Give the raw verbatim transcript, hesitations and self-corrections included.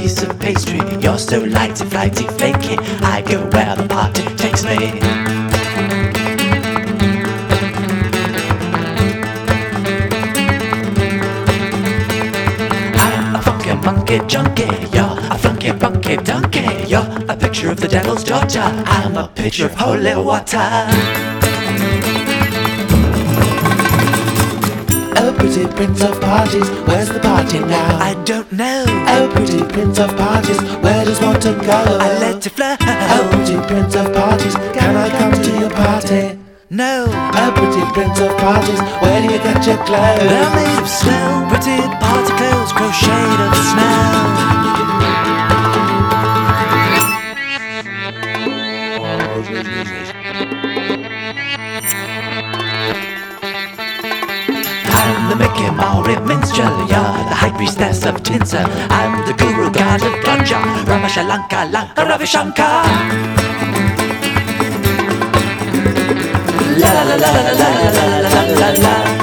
piece of pastry. You're so lighty, flighty, flaky. I go where the party takes me. I'm a funky monkey junkie. You're a funky funky donkey. You're a picture of the devil's daughter. I'm a pitcher of holy water. Oh, pretty prince of parties, where's the party now? I don't know. Oh, pretty prince of parties, where does one to go? I let it flow. Oh, pretty prince of parties, can I come to your party? No. Oh, pretty prince of parties, where do you get your clothes? They're made of snow, pretty party clothes, crocheted of snow. I'm the Mickey Maury minstrel, you're the high priestess of tinsel. I'm the guru god of ganja, Ramashalanka Lanka Ravi Shankar. La la la la la la la la la la la.